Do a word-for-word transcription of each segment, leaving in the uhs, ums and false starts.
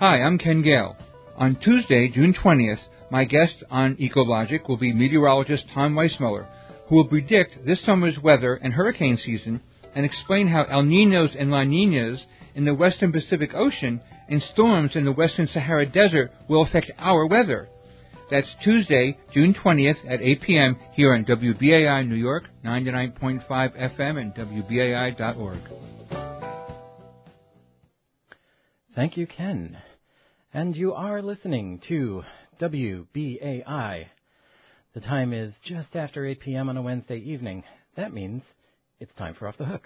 Hi, I'm Ken Gale. On Tuesday, June twentieth, my guest on Ecologic will be meteorologist Tom Weissmuller, who will predict this summer's weather and hurricane season and explain how El Niños and La Niñas in the western Pacific Ocean and storms in the western Sahara Desert will affect our weather. That's Tuesday, June twentieth at eight p.m. here on W B A I New York, ninety-nine point five F M and W B A I dot org. Thank you, Ken. And you are listening to W B A I. The time is just after eight p.m. on a Wednesday evening. That means it's time for Off the Hook.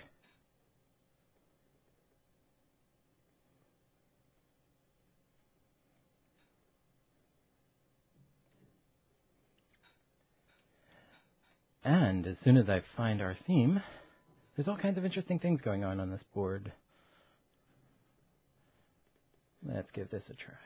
And as soon as I find our theme, there's all kinds of interesting things going on on this board. Let's give this a try.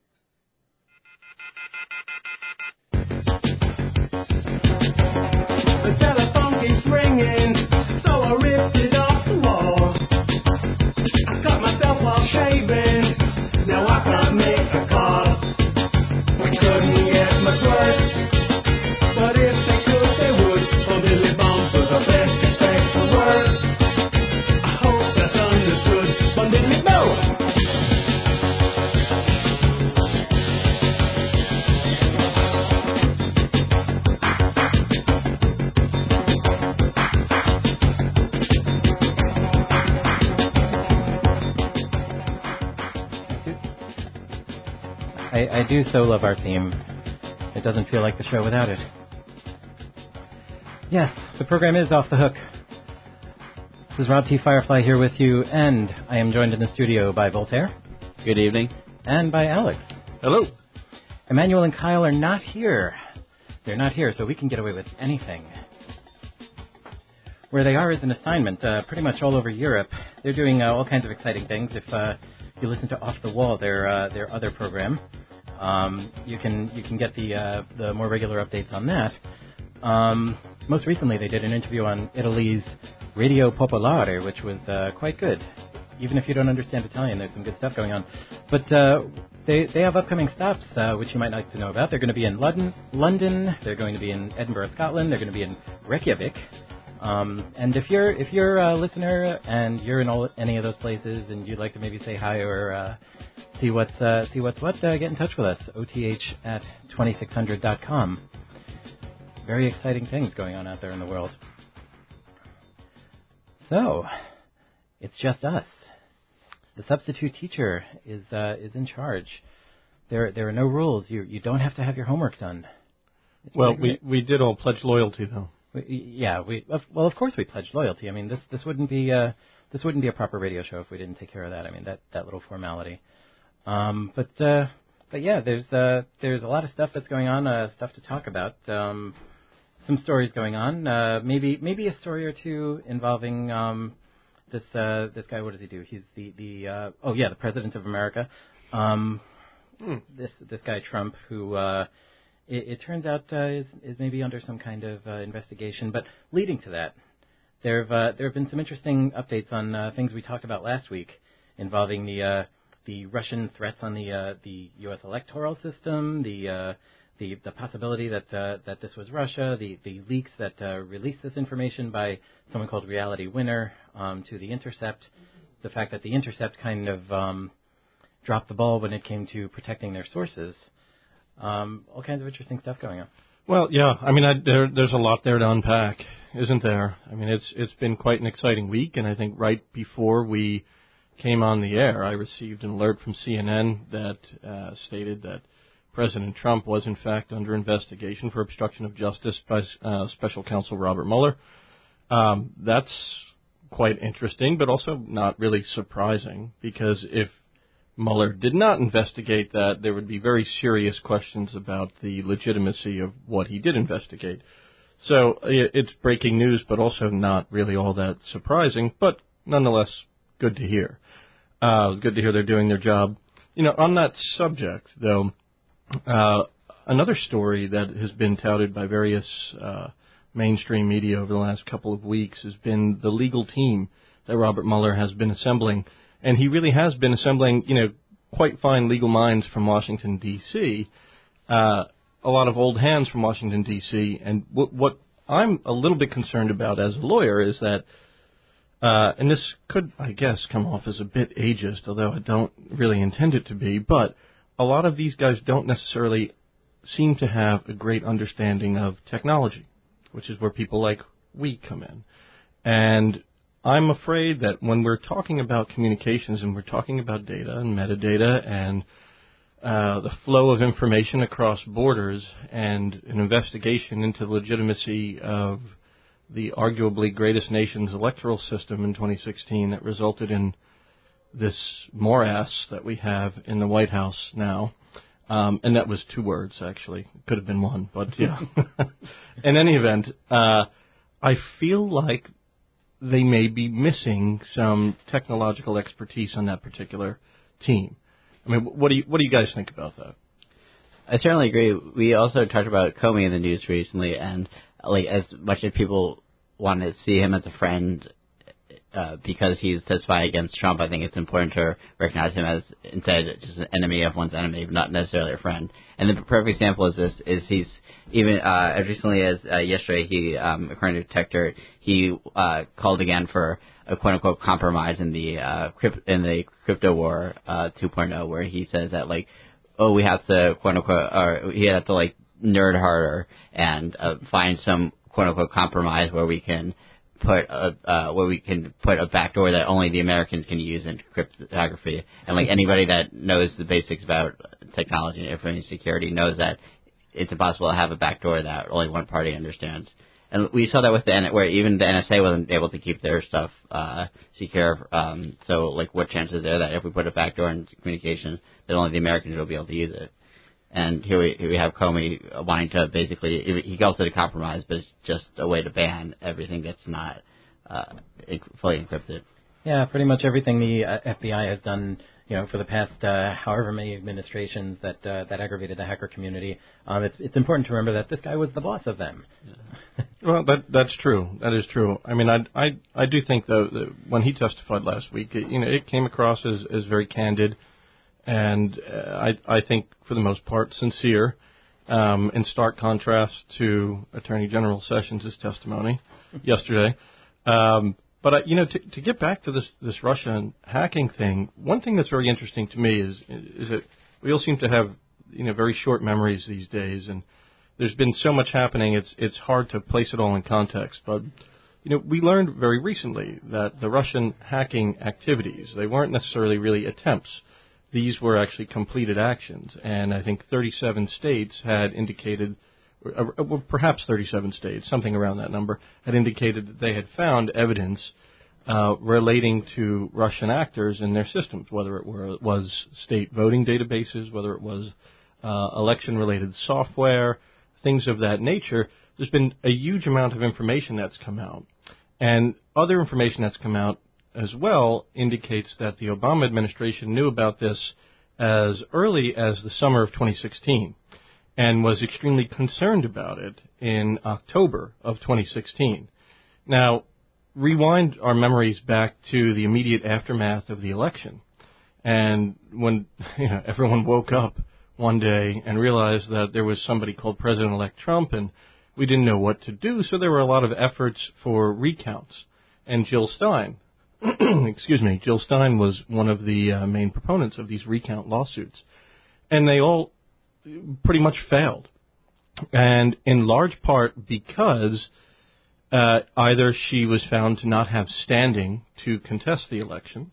The telephone keeps ringing, so I ripped it off the wall. I cut myself while shaving, now I can't make a call. We couldn't get much worse, but if they could, they would. For Billy Bombs was the best effect for words. I hope that's understood, but Billy no. I, I do so love our theme. It doesn't feel like the show without it. Yes, the program is Off the Hook. This is Rob T. Firefly here with you, and I am joined in the studio by Voltaire. Good evening. And by Alex. Hello. Emmanuel and Kyle are not here. They're not here, so we can get away with anything. Where they are is an assignment, uh, pretty much all over Europe. They're doing uh, all kinds of exciting things. If uh, you listen to Off the Wall, their uh, their other program, um, you can you can get the uh, the more regular updates on that. Um, most recently, they did an interview on Italy's Radio Popolare, which was uh, quite good. Even if you don't understand Italian, there's some good stuff going on. But uh, they they have upcoming stops, uh, which you might like to know about. They're going to be in London, London. They're going to be in Edinburgh, Scotland. They're going to be in Reykjavik. Um, and if you're if you're a listener and you're in all, any of those places and you'd like to maybe say hi or uh, see what's uh, see what's what, uh, get in touch with us. O T H at twenty-six hundred dot com. Very exciting things going on out there in the world. So, it's just us. The substitute teacher is uh, is in charge. There there are no rules. You you don't have to have your homework done. It's well, we, we did all pledge loyalty, though. We, yeah, we of, well, of course we pledged loyalty. I mean, this this wouldn't be uh, this wouldn't be a proper radio show if we didn't take care of that. I mean, that, that little formality. Um, but uh, but yeah, there's uh, there's a lot of stuff that's going on, uh, stuff to talk about. Um, some stories going on. Uh, maybe maybe a story or two involving um, this uh, this guy. What does he do? He's the the uh, oh yeah, the president of America. Um, mm. This this guy Trump, who. Uh, It, it turns out uh, is, is maybe under some kind of uh, investigation. But leading to that, there have uh, there have been some interesting updates on uh, things we talked about last week involving the uh, the Russian threats on the uh, the U S electoral system, the uh, the the possibility that uh, that this was Russia, the the leaks that uh, released this information by someone called Reality Winner um, to the Intercept, the fact that the Intercept kind of um, dropped the ball when it came to protecting their sources. Um, all kinds of interesting stuff going on. Well, yeah. I mean, I, there, there's a lot there to unpack, isn't there? I mean, it's it's been quite an exciting week, and I think right before we came on the air, I received an alert from C N N that uh, stated that President Trump was, in fact, under investigation for obstruction of justice by uh, Special Counsel Robert Mueller. Um, that's quite interesting, but also not really surprising, because if Mueller did not investigate that, there would be very serious questions about the legitimacy of what he did investigate. So it's breaking news, but also not really all that surprising, but nonetheless good to hear. Uh, good to hear they're doing their job. You know, on that subject, though, uh, another story that has been touted by various uh, mainstream media over the last couple of weeks has been the legal team that Robert Mueller has been assembling. And he really has been assembling, you know, quite fine legal minds from Washington, D C, uh, a lot of old hands from Washington, D C, and w- what I'm a little bit concerned about as a lawyer is that, uh, and this could, I guess, come off as a bit ageist, although I don't really intend it to be, but a lot of these guys don't necessarily seem to have a great understanding of technology, which is where people like we come in. And I'm afraid that when we're talking about communications and we're talking about data and metadata and uh, the flow of information across borders and an investigation into the legitimacy of the arguably greatest nation's electoral system in twenty sixteen that resulted in this morass that we have in the White House now. Um, and that was two words, actually. Could have been one, but yeah. In any event, uh, I feel like they may be missing some technological expertise on that particular team. I mean, what do you what do you guys think about that? I certainly agree. We also talked about Comey in the news recently, and like as much as people want to see him as a friend uh, because he's testifying against Trump, I think it's important to recognize him as instead just an enemy of one's enemy, not necessarily a friend. And the perfect example is this: is he's even uh, as recently as uh, yesterday, he, um, according to Detector, he uh, called again for a quote-unquote compromise in the uh, crypt- in the crypto war uh, two point oh, where he says that like, oh, we have to quote-unquote, or he had to like nerd harder and uh, find some quote-unquote compromise where we can put a uh, where we can put a backdoor that only the Americans can use in cryptography. And like anybody that knows the basics about technology and information security knows that it's impossible to have a backdoor that only one party understands. And we saw that with the N- where even the N S A wasn't able to keep their stuff uh, secure. Um, so like, what chances are there that if we put a backdoor in communication, that only the Americans will be able to use it? And here we here we have Comey wanting to basically, he calls it a compromise, but it's just a way to ban everything that's not uh, fully encrypted. Yeah, pretty much everything the uh, F B I has done, you know, for the past uh, however many administrations that uh, that aggravated the hacker community. Um, it's it's important to remember that this guy was the boss of them. Yeah. Well, that that's true. That is true. I mean, I I I do think though that when he testified last week, it, you know, it came across as as very candid. And uh, I, I think, for the most part, sincere, um, in stark contrast to Attorney General Sessions' testimony yesterday. Um, but, I, you know, to, to get back to this, this Russian hacking thing, one thing that's very interesting to me is is that we all seem to have, you know, very short memories these days, and there's been so much happening, it's it's hard to place it all in context. But, you know, we learned very recently that the Russian hacking activities, they weren't necessarily really attempts. These were actually completed actions, and I think thirty-seven states had indicated, or, or perhaps thirty-seven states, something around that number, had indicated that they had found evidence uh, relating to Russian actors in their systems, whether it were, was state voting databases, whether it was uh, election-related software, things of that nature. There's been a huge amount of information that's come out, and other information that's come out as well indicates that the Obama administration knew about this as early as the summer of twenty sixteen and was extremely concerned about it in October of twenty sixteen. Now, rewind our memories back to the immediate aftermath of the election, and when you know, everyone woke up one day and realized that there was somebody called President-elect Trump, and we didn't know what to do, so there were a lot of efforts for recounts. And Jill Stein, excuse me, Jill Stein was one of the uh, main proponents of these recount lawsuits. And they all pretty much failed. And in large part because uh, either she was found to not have standing to contest the election,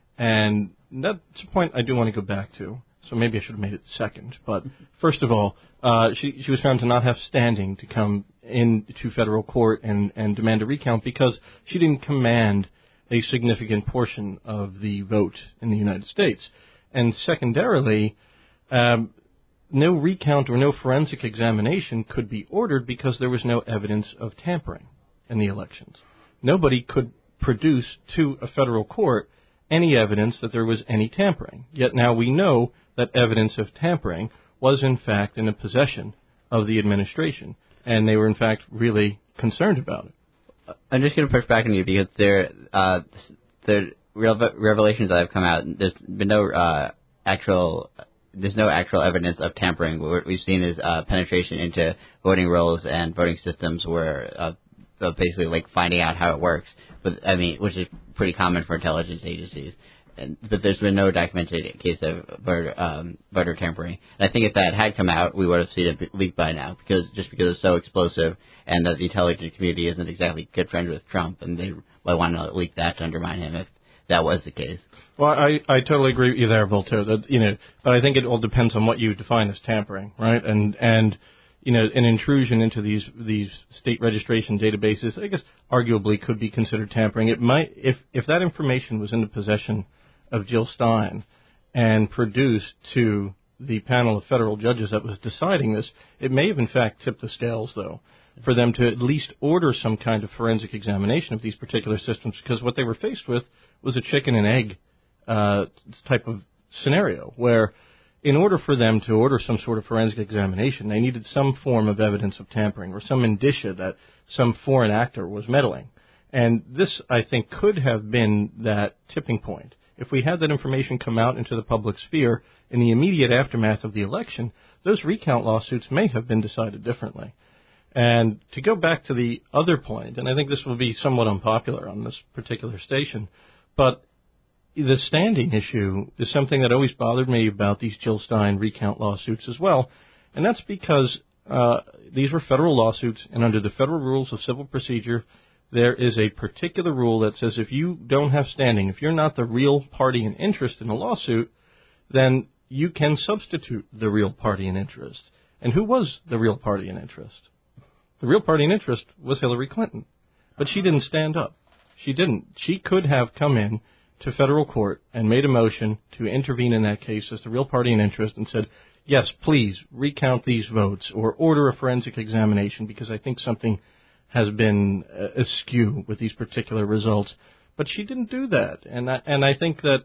and that's a point I do want to go back to, so maybe I should have made it second. But first of all, uh, she, she was found to not have standing to come into federal court and, and demand a recount because she didn't command a significant portion of the vote in the United States. And secondarily, um, no recount or no forensic examination could be ordered because there was no evidence of tampering in the elections. Nobody could produce to a federal court any evidence that there was any tampering. Yet now we know that evidence of tampering was in fact in the possession of the administration, and they were in fact really concerned about it. I'm just going to push back on you because there, uh, the revelations that have come out, there's been no uh, actual there's no actual evidence of tampering. What we've seen is uh, penetration into voting rolls and voting systems, where uh, uh, basically like finding out how it works. But I mean, which is pretty common for intelligence agencies. And, but there's been no documented case of voter, um, voter tampering. And I think if that had come out, we would have seen it leaked by now, because just because it's so explosive, and that the intelligence community isn't exactly good friends with Trump, and they might want to leak that to undermine him if that was the case. Well, I, I totally agree with you there, Voltaire. That, you know, but I think it all depends on what you define as tampering, right? And and you know, an intrusion into these these state registration databases, I guess, arguably could be considered tampering. It might, if if that information was in the possession of Jill Stein and produced to the panel of federal judges that was deciding this, it may have in fact tipped the scales, though, for them to at least order some kind of forensic examination of these particular systems, because what they were faced with was a chicken and egg uh, type of scenario, where in order for them to order some sort of forensic examination, they needed some form of evidence of tampering or some indicia that some foreign actor was meddling. And this, I think, could have been that tipping point. If we had that information come out into the public sphere in the immediate aftermath of the election, those recount lawsuits may have been decided differently. And to go back to the other point, and I think this will be somewhat unpopular on this particular station, but the standing issue is something that always bothered me about these Jill Stein recount lawsuits as well, and that's because uh, these were federal lawsuits, and under the federal rules of civil procedure, there is a particular rule that says if you don't have standing, if you're not the real party in interest in a lawsuit, then you can substitute the real party in interest. And who was the real party in interest? The real party in interest was Hillary Clinton, but she didn't stand up. She didn't. She could have come in to federal court and made a motion to intervene in that case as the real party in interest and said, yes, please recount these votes or order a forensic examination because I think something has been uh, askew with these particular results. But she didn't do that. And I, and I think that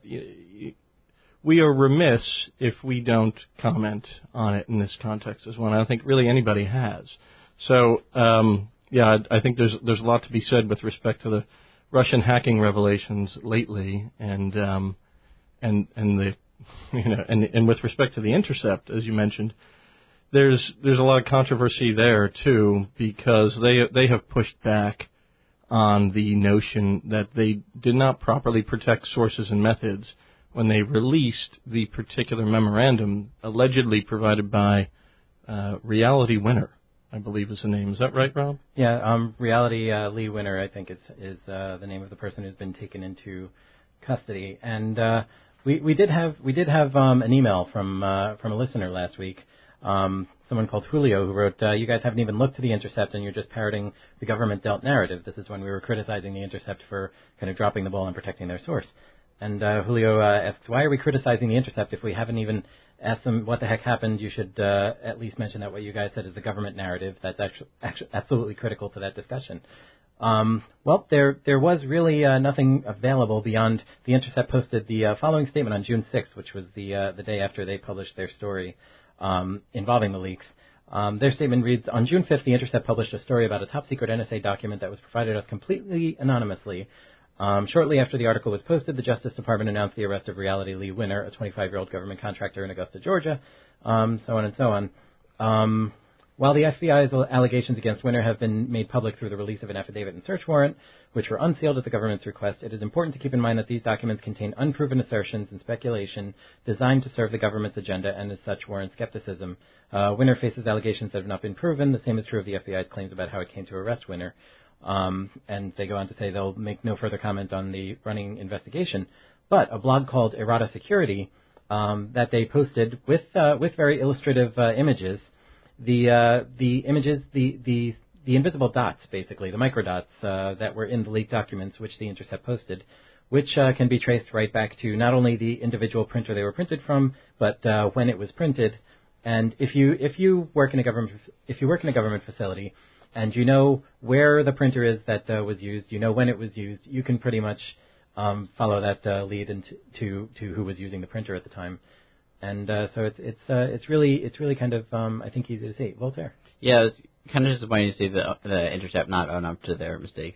we are remiss if we don't comment on it in this context as well. And I don't think really anybody has. So, um, yeah, I, I think there's there's a lot to be said with respect to the Russian hacking revelations lately, and um, and and the you know and and with respect to the Intercept, as you mentioned, there's there's a lot of controversy there too, because they they have pushed back on the notion that they did not properly protect sources and methods when they released the particular memorandum allegedly provided by uh, Reality Winner, I believe is the name. Is that right, Rob? Yeah, um, Reality uh, Lee Winner, I think, is is uh, the name of the person who's been taken into custody. And uh, we we did have we did have um, an email from uh, from a listener last week, um, someone called Julio, who wrote, uh, "You guys haven't even looked to the Intercept, and you're just parroting the government dealt narrative." This is when we were criticizing the Intercept for kind of dropping the ball and protecting their source. And uh, Julio uh, asks, "Why are we criticizing the Intercept if we haven't even asked them what the heck happened? You should uh, at least mention that what you guys said is the government narrative. That's actually, actually absolutely critical to that discussion." Um, well, there there was really uh, nothing available beyond the Intercept posted the uh, following statement on June sixth, which was the uh, the day after they published their story um, involving the leaks. Um, their statement reads, "On June fifth, the Intercept published a story about a top-secret N S A document that was provided us completely anonymously. Um, shortly after the article was posted, the Justice Department announced the arrest of Reality Lee Winner, a twenty-five-year-old government contractor in Augusta, Georgia," um, so on and so on. Um, while the F B I's allegations against Winner have been made public through the release of an affidavit and search warrant, which were unsealed at the government's request, it is important to keep in mind that these documents contain unproven assertions and speculation designed to serve the government's agenda and as such warrant skepticism. Uh, Winner faces allegations that have not been proven. The same is true of the F B I's claims about how it came to arrest Winner. Um, and they go on to say they'll make no further comment on the running investigation. But a blog called Errata Security um, that they posted with uh, with very illustrative uh, images, the uh, the images, the, the the invisible dots, basically, the microdots uh, that were in the leaked documents, which the Intercept posted, which uh, can be traced right back to not only the individual printer they were printed from, but uh, when it was printed. And if you if you work in a government if you work in a government facility, and you know where the printer is that uh, was used, you know when it was used, you can pretty much um, follow that uh, lead into to, to who was using the printer at the time. And uh, so it's it's uh, it's really it's really kind of um, I think easy to see. Voltaire. Yeah, it's kind of disappointing to see the the Intercept not own up to their mistakes.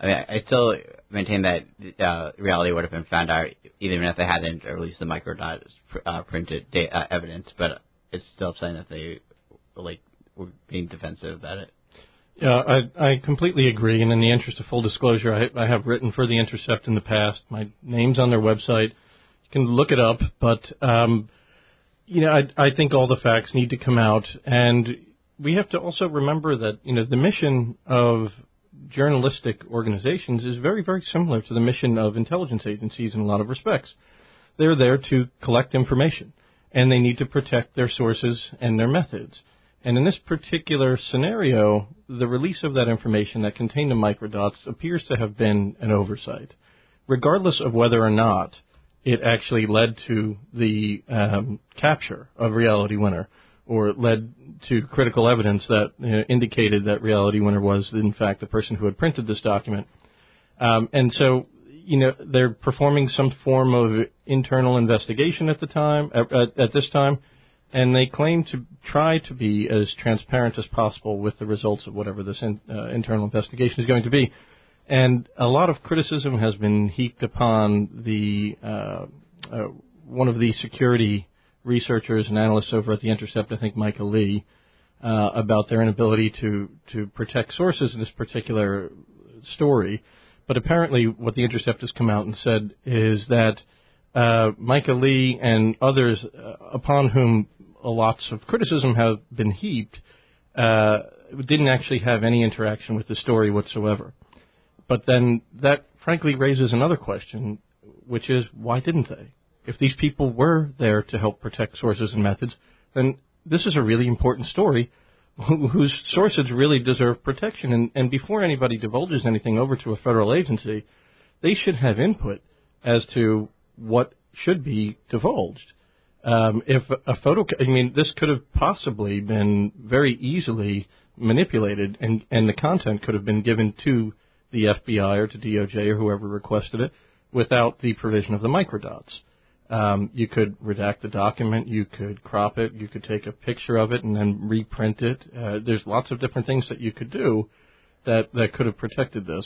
I mean, I still maintain that uh, reality would have been found out even if they hadn't released the microdot uh, printed da- uh, evidence. But it's still upsetting that they like were being defensive about it. Yeah, I, I completely agree. And in the interest of full disclosure, I, I have written for The Intercept in the past. My name's on their website. You can look it up. But, um, you know, I, I think all the facts need to come out. And we have to also remember that, you know, the mission of journalistic organizations is very, very similar to the mission of intelligence agencies in a lot of respects. They're there to collect information, and they need to protect their sources and their methods. And in this particular scenario, the release of that information that contained the microdots appears to have been an oversight, regardless of whether or not it actually led to the um, capture of Reality Winner or led to critical evidence that you know, indicated that Reality Winner was, in fact, the person who had printed this document. Um, and so, you know, they're performing some form of internal investigation at the time, at, at, at this time, and they claim to try to be as transparent as possible with the results of whatever this in, uh, internal investigation is going to be. And a lot of criticism has been heaped upon the uh, uh, one of the security researchers and analysts over at The Intercept, I think Michael Lee, uh, about their inability to, to protect sources in this particular story. But apparently what The Intercept has come out and said is that uh, Michael Lee and others uh, upon whom lots of criticism have been heaped uh, didn't actually have any interaction with the story whatsoever. But then that frankly raises another question, which is, why didn't they? If these people were there to help protect sources and methods, then this is a really important story whose sources really deserve protection. And, and before anybody divulges anything over to a federal agency, they should have input as to what should be divulged. Um, if a photo, I mean, this could have possibly been very easily manipulated, and, and the content could have been given to the F B I or to D O J or whoever requested it without the provision of the microdots. Um, you could redact the document, you could crop it, you could take a picture of it and then reprint it. Uh, there's lots of different things that you could do that, that could have protected this,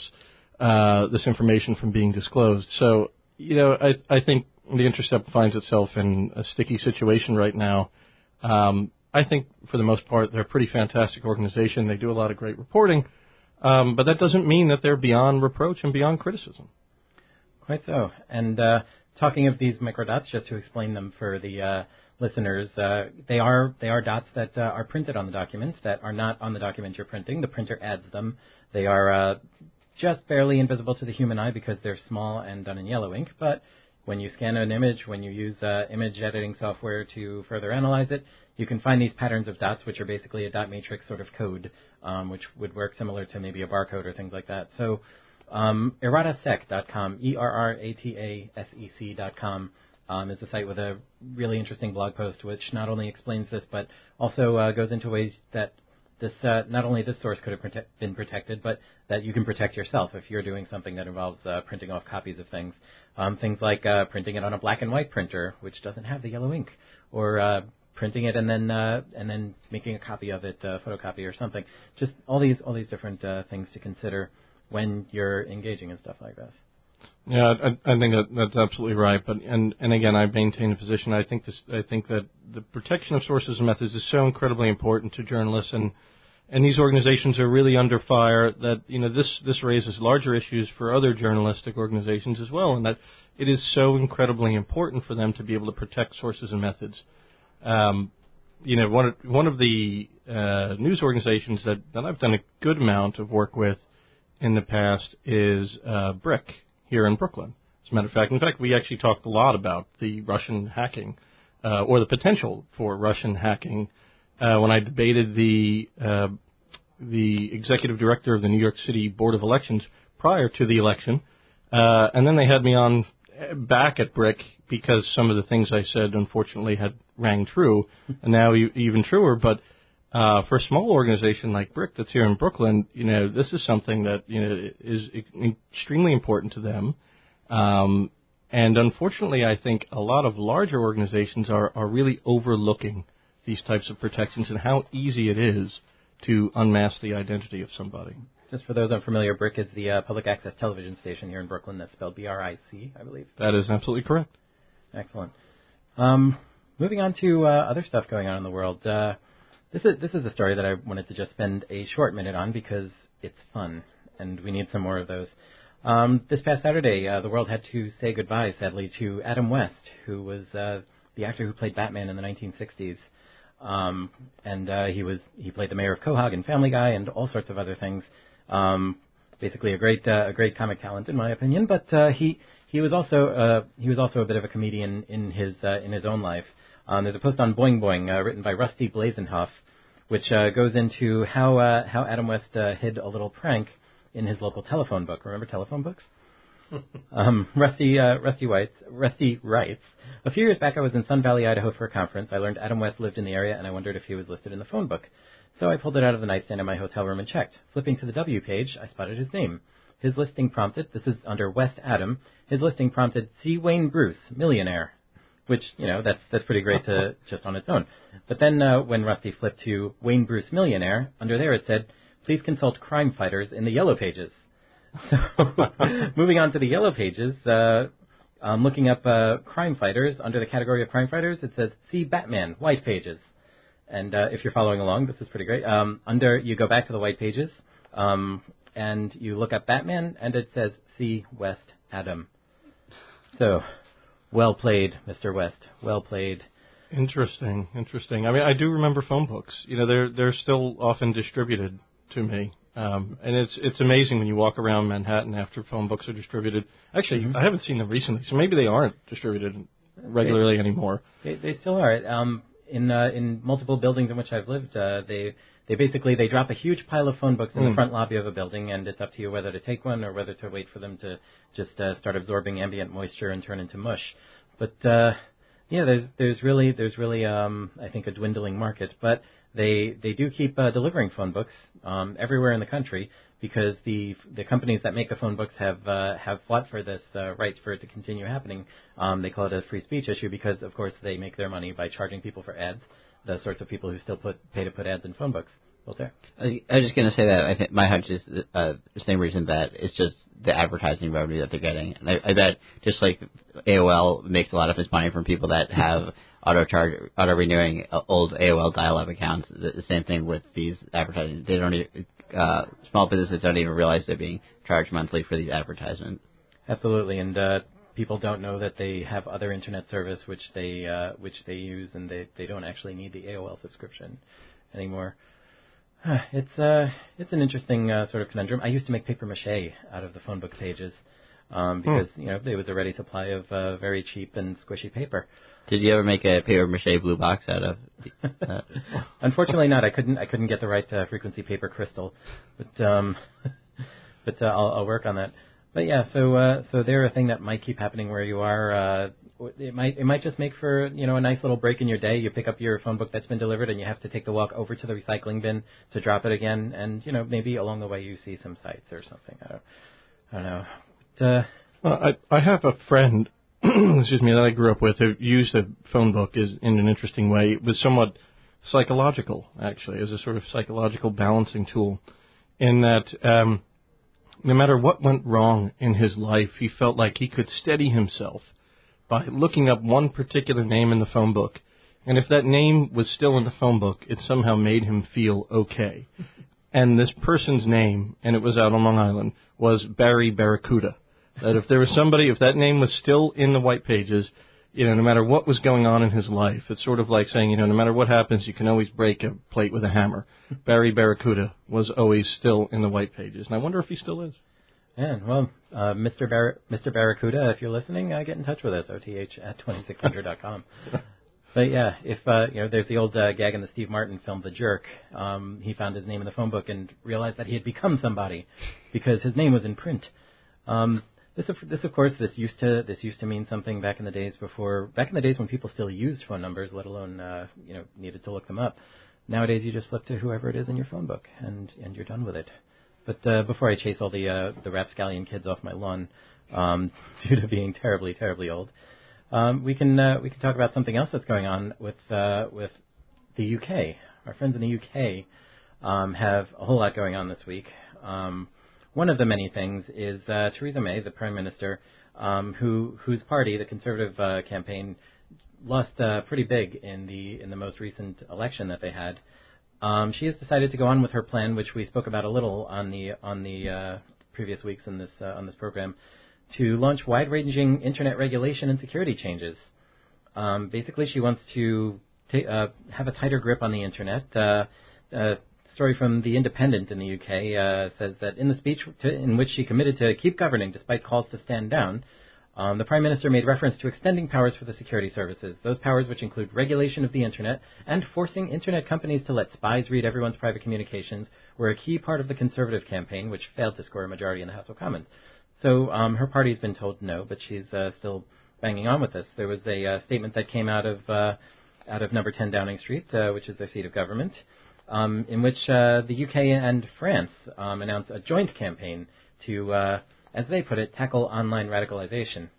uh, this information from being disclosed. So, you know, I, I think The Intercept finds itself in a sticky situation right now. Um, I think, for the most part, they're a pretty fantastic organization. They do a lot of great reporting, um, but that doesn't mean that they're beyond reproach and beyond criticism. Quite so. And uh, talking of these microdots, just to explain them for the uh, listeners, uh, they are they are dots that uh, are printed on the documents that are not on the document you're printing. The printer adds them. They are uh, just barely invisible to the human eye because they're small and done in yellow ink, but when you scan an image, when you use uh, image editing software to further analyze it, you can find these patterns of dots, which are basically a dot matrix sort of code, um, which would work similar to maybe a barcode or things like that. So um, eratasec dot com, E R R A T A S E C dot com, um, is a site with a really interesting blog post, which not only explains this, but also uh, goes into ways that this uh, not only this source could have prote- been protected, but that you can protect yourself if you're doing something that involves uh, printing off copies of things. Um, things like uh, printing it on a black and white printer, which doesn't have the yellow ink, or uh, printing it and then uh, and then making a copy of it, uh, photocopy or something. Just all these all these different uh, things to consider when you're engaging in stuff like this. Yeah, I, I think that that's absolutely right. But and and again, I maintain a position. I think this. I think that the protection of sources and methods is so incredibly important to journalists, and and these organizations are really under fire. That you know this this raises larger issues for other journalistic organizations as well, and that it is so incredibly important for them to be able to protect sources and methods. Um, you know, one of, one of the uh, news organizations that, that I've done a good amount of work with in the past is uh, Brick here in Brooklyn. As a matter of fact, in fact, we actually talked a lot about the Russian hacking uh, or the potential for Russian hacking uh, when I debated the uh, the executive director of the New York City Board of Elections prior to the election, uh, and then they had me on back at Brick because some of the things I said, unfortunately, had rang true, and now even truer. But uh, for a small organization like Brick that's here in Brooklyn, you know, this is something that you know is extremely important to them. Um, and unfortunately, I think a lot of larger organizations are, are really overlooking these types of protections and how easy it is to unmask the identity of somebody. Just for those unfamiliar, BRIC is the uh, public access television station here in Brooklyn. That's spelled B R I C, I believe. That is absolutely correct. Excellent. Um, moving on to uh, other stuff going on in the world. Uh, this is this is a story that I wanted to just spend a short minute on because it's fun, and we need some more of those. Um, this past Saturday, uh, the world had to say goodbye, sadly, to Adam West, who was uh, the actor who played Batman in the nineteen sixties. Um, and uh, he was he played the mayor of Quahog in Family Guy and all sorts of other things. Um, basically, a great uh, a great comic talent, in my opinion. But uh, he he was also uh, he was also a bit of a comedian in his uh, in his own life. Um, there's a post on Boing Boing uh, written by Rusty Blazenhoff, which uh, goes into how uh, how Adam West uh, hid a little prank in his local telephone book. Remember telephone books? um, Rusty uh, Rusty writes, Rusty writes, a few years back I was in Sun Valley, Idaho for a conference. I learned Adam West lived in the area, and I wondered if he was listed in the phone book. So I pulled it out of the nightstand in my hotel room and checked. Flipping to the W page, I spotted his name. His listing prompted, this is under West Adam, his listing prompted C. Wayne Bruce, millionaire. Which, you know, that's that's pretty great to just on its own. But then uh, when Rusty flipped to Wayne Bruce, millionaire, under there it said, please consult crime fighters in the yellow pages. So, moving on to the yellow pages, uh, um, looking up uh, crime fighters, under the category of crime fighters, it says, see Batman, white pages. And uh, if you're following along, this is pretty great. Um, under, you go back to the white pages, um, and you look up Batman, and it says, see West Adam. So, well played, Mister West. Well played. Interesting, interesting. I mean, I do remember phone books. You know, they're they're still often distributed to me. Um, and it's it's amazing when you walk around Manhattan after phone books are distributed. Actually, mm-hmm. I haven't seen them recently, so maybe they aren't distributed regularly they, anymore. They, they still are. Um, in uh, in multiple buildings in which I've lived, uh, they they basically they drop a huge pile of phone books in mm. the front lobby of a building, and it's up to you whether to take one or whether to wait for them to just uh, start absorbing ambient moisture and turn into mush. But uh, yeah, there's there's really there's really um, I think a dwindling market, but They they do keep uh, delivering phone books um, everywhere in the country because the the companies that make the phone books have uh, have fought for this uh, right for it to continue happening. Um, they call it a free speech issue because, of course, they make their money by charging people for ads, the sorts of people who still put pay to put ads in phone books. Voltaire. I was just going to say that I think my hunch is uh, the same reason that it's just the advertising revenue that they're getting. And I, I bet just like A O L makes a lot of its money from people that have auto charge, auto renewing old A O L dial-up accounts. The, the same thing with these advertising. They don't even, uh, small businesses don't even realize they're being charged monthly for these advertisements. Absolutely, and uh, people don't know that they have other internet service which they uh, which they use, and they they don't actually need the A O L subscription anymore. It's uh it's an interesting uh, sort of conundrum. I used to make paper mache out of the phone book pages um, because hmm. you know there was a ready supply of uh, very cheap and squishy paper. Did you ever make a paper mache blue box out of that? Unfortunately, not. I couldn't. I couldn't get the right uh, frequency paper crystal, but um, but uh, I'll, I'll work on that. But yeah, so uh, so they're a thing that might keep happening where you are. Uh, it might it might just make for you know a nice little break in your day. You pick up your phone book that's been delivered, and you have to take the walk over to the recycling bin to drop it again. And you know maybe along the way you see some sights or something. I don't, I don't know. But, uh, well, I I have a friend. excuse me, that I grew up with, who used a phone book is, in an interesting way. It was somewhat psychological, actually, as a sort of psychological balancing tool, in that um, no matter what went wrong in his life, he felt like he could steady himself by looking up one particular name in the phone book. And if that name was still in the phone book, it somehow made him feel okay. And this person's name, and it was out on Long Island, was Barry Barracuda. That if there was somebody, if that name was still in the white pages, you know, no matter what was going on in his life, it's sort of like saying, you know, no matter what happens, you can always break a plate with a hammer. Barry Barracuda was always still in the white pages, and I wonder if he still is. Yeah, well, uh, Mister Bar- Mister Barracuda, if you're listening, uh, get in touch with us, O T H at twenty-six hundred dot com. But yeah, if uh, you know, there's the old uh, gag in the Steve Martin film, The Jerk. Um, he found his name in the phone book and realized that he had become somebody because his name was in print. Um, This, of, this, of course, this used to this used to mean something back in the days before, back in the days when people still used phone numbers, let alone uh, you know needed to look them up. Nowadays, you just flip to whoever it is in your phone book, and and you're done with it. But uh, before I chase all the uh, the rapscallion kids off my lawn, um, due to being terribly terribly old, um, we can uh, we can talk about something else that's going on with uh, with the U K. Our friends in the U K um, have a whole lot going on this week. Um, one of the many things is uh, Theresa May, the Prime Minister, um, who whose party, the Conservative uh, campaign, lost uh, pretty big in the in the most recent election that they had. Um, she has decided to go on with her plan, which we spoke about a little on the on the uh, previous weeks in this uh, on this program, to launch wide-ranging internet regulation and security changes. Um, basically, she wants to ta- uh, have a tighter grip on the internet. Uh, a story from The Independent in the U K uh, says that in the speech to, in which she committed to keep governing despite calls to stand down, Um, the Prime Minister made reference to extending powers for the security services, those powers which include regulation of the Internet and forcing Internet companies to let spies read everyone's private communications, were a key part of the Conservative campaign, which failed to score a majority in the House of Commons. So um, her party's been told no, but she's uh, still banging on with this. There was a uh, statement that came out of uh, out of Number ten Downing Street, uh, which is their seat of government, um, in which uh, the U K and France um, announced a joint campaign to uh, as they put it, tackle online radicalization.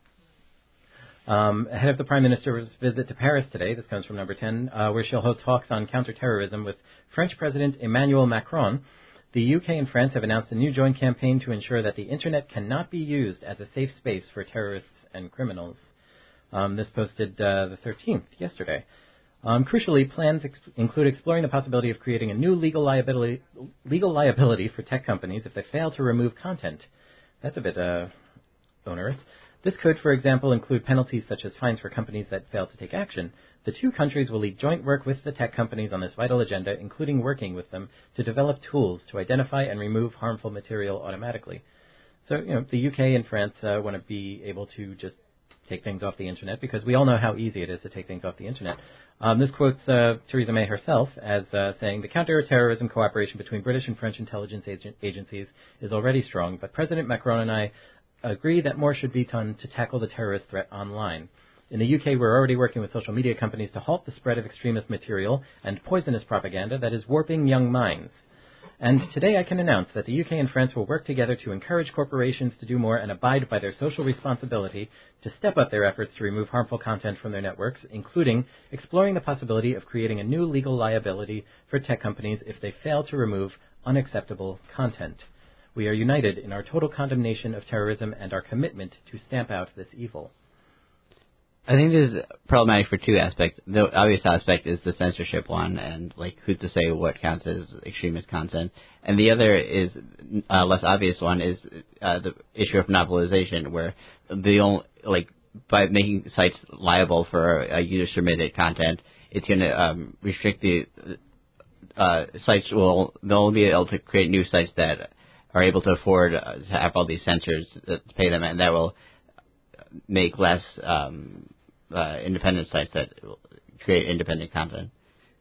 Um, ahead of the Prime Minister's visit to Paris today, this comes from Number ten, uh, where she'll host talks on counterterrorism with French President Emmanuel Macron, the U K and France have announced a new joint campaign to ensure that the Internet cannot be used as a safe space for terrorists and criminals. Um, this posted uh, the thirteenth, yesterday. Um, crucially, plans ex- include exploring the possibility of creating a new legal liability, legal liability for tech companies if they fail to remove content. That's a bit uh, onerous. This could, for example, include penalties such as fines for companies that fail to take action. The two countries will lead joint work with the tech companies on this vital agenda, including working with them to develop tools to identify and remove harmful material automatically. So, you know, the U K and France uh, want to be able to just take things off the Internet, because we all know how easy it is to take things off the Internet. Um, this quotes uh, Theresa May herself as uh, saying, the counter-terrorism cooperation between British and French intelligence ag- agencies is already strong, but President Macron and I agree that more should be done to tackle the terrorist threat online. In the U K, we're already working with social media companies to halt the spread of extremist material and poisonous propaganda that is warping young minds. And today I can announce that the U K and France will work together to encourage corporations to do more and abide by their social responsibility to step up their efforts to remove harmful content from their networks, including exploring the possibility of creating a new legal liability for tech companies if they fail to remove unacceptable content. We are united in our total condemnation of terrorism and our commitment to stamp out this evil. I think this is problematic for two aspects. The obvious aspect is the censorship one, and like who's to say what counts as extremist content. And the other is uh, less obvious one is uh, the issue of monopolization, where the only like by making sites liable for uh, user submitted content, it's going to um, restrict the uh, sites will they'll only be able to create new sites that are able to afford uh, to have all these censors to pay them, and that will make less um, uh, independent sites that create independent content.